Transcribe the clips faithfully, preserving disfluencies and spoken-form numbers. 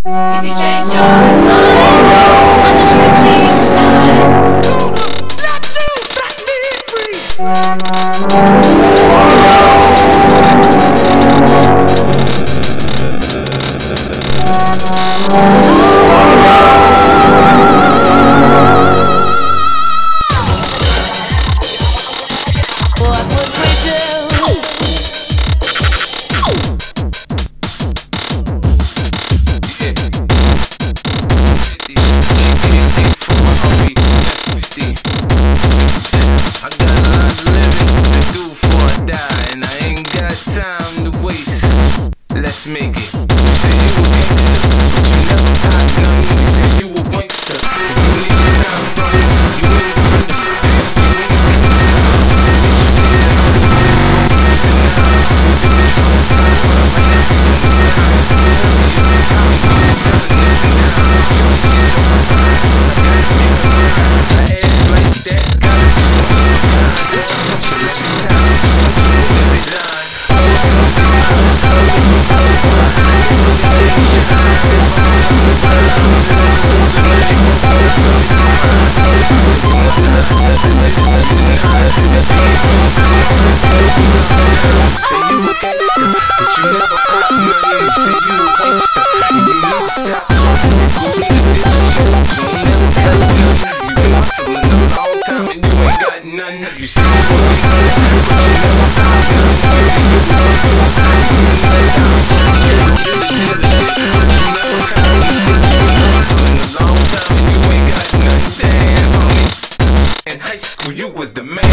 If you change your mind on the twisting line, let you set me free. What would we do? I got a lot of living to do before I die, and I ain't got time to waste. Let's make it. You said you a gangster, but you never got none. You said you a wankster. You need time for it. You ain't for the you see in high school you was the man.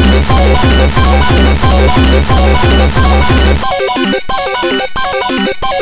We'll be right back.